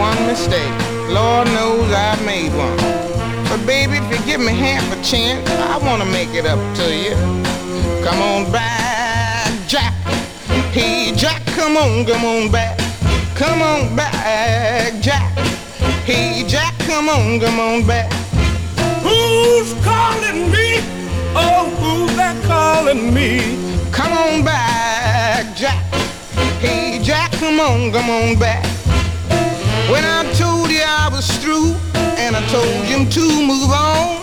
one mistake. Lord knows I've made one. But baby, if you give me half a chance, I wanna make it up to you. Come on back, Jack. Hey, Jack, come on back. Come on back, Jack. Hey, Jack, come on back. Who's calling me? Oh, who's that calling me? Come on back, Jack. Hey, Jack, come on back. When I told you I was through, and I told you to move on,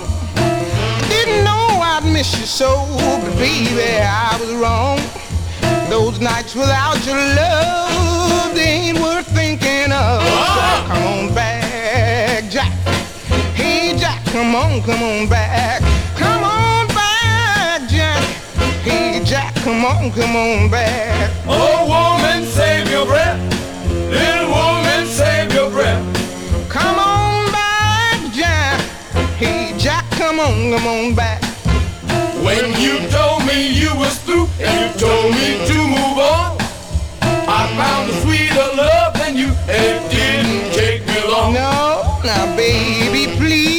I didn't know I'd miss you so, but baby, I was wrong. Those nights without your love, they ain't worth thinking of. So come on back, Jack. Hey, Jack, come on back. Come on back, Jack. Hey, Jack, come on back. Oh, woman, save your breath. Little woman, save your breath. Come on back, Jack. Hey, Jack, come on back. When you told me you was through and you told me to move on, I found a sweeter love than you, and it didn't take me long. No, now baby,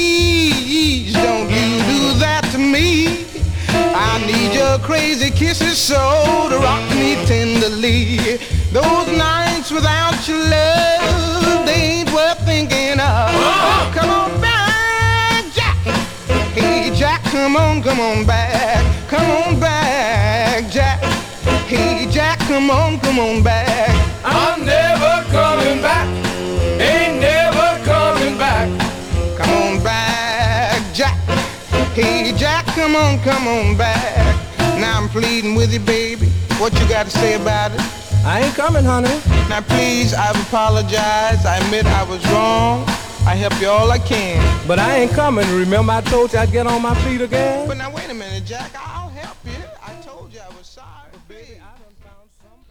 please don't you do that to me. I need your crazy kisses so to rock me tenderly. Those nights without your love, they ain't worth thinking of. Come on back, Jack. Hey, Jack, come on back. Come on back, Jack. Hey, Jack, come on back. I'm never coming back. Ain't never coming back. Come on back, Jack. Hey, Jack, come on back. Now I'm pleading with you, baby. What you got to say about it? I ain't coming, honey. Now please, I've apologized. I admit I was wrong. I help you all I can. But I ain't coming. Remember I told you I'd get on my feet again? But now wait a minute, Jack. I'll help you. I told you I was sorry. Baby, I done found